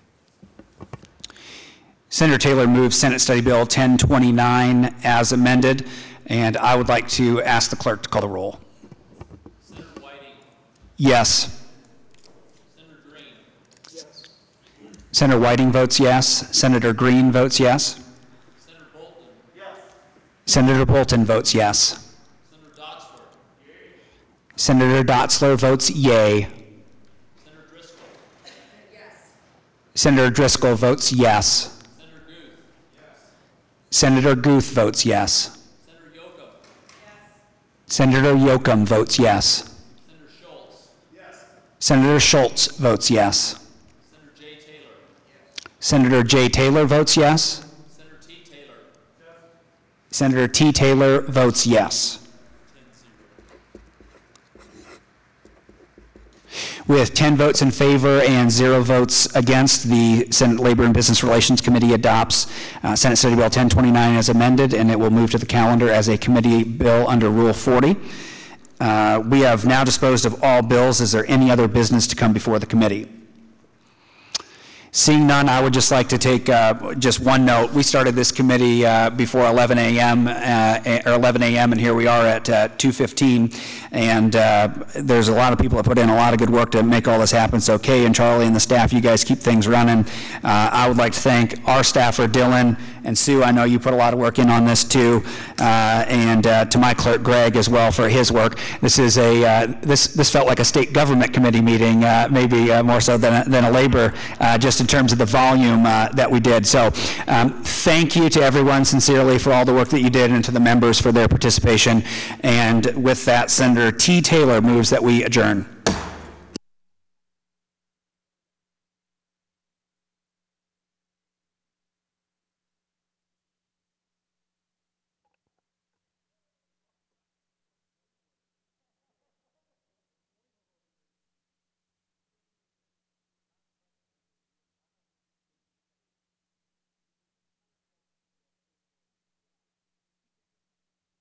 Senator Taylor moves Senate Study Bill ten twenty-nine as amended, and I would like to ask the clerk to call the roll. Senator Whiting. Yes. Senator Green. Yes. Senator Whiting votes yes. Senator Green votes yes. Senator Bolton. Yes. Senator Bolton votes yes. Senator Dotsler. Yay. Senator Dotsler votes yay. Senator Driscoll. Yes. Senator Driscoll votes yes. Senator Guth. Yes. Senator Guth votes yes. Senator Yoakum. Yes. Senator Yoakum votes yes. Senator Schultz. Yes. Senator Schultz votes yes. Senator Jay Taylor. Yes. Senator Jay Taylor votes yes. Senator T. Taylor. Yes. Senator T. Taylor votes yes. With ten votes in favor and zero votes against, the Senate Labor and Business Relations Committee adopts uh, Senate Study Bill ten twenty-nine as amended, and it will move to the calendar as a committee bill under Rule forty. Uh, we have now disposed of all bills. Is there any other business to come before the committee? Seeing none, I would just like to take uh, just one note. We started this committee uh, before eleven a m Uh, or eleven a m and here we are at uh, two fifteen. And uh, there's a lot of people that put in a lot of good work to make all this happen. So Kay and Charlie and the staff, you guys keep things running. Uh, I would like to thank our staffer, Dylan, and Sue. I know you put a lot of work in on this too, uh, and uh, to my clerk, Greg, as well for his work. This is a uh, this this felt like a state government committee meeting, uh, maybe uh, more so than a, than a labor, uh, just in terms of the volume uh, that we did. So um, thank you to everyone sincerely for all the work that you did, and to the members for their participation. And with that, Senator T. Taylor moves that we adjourn.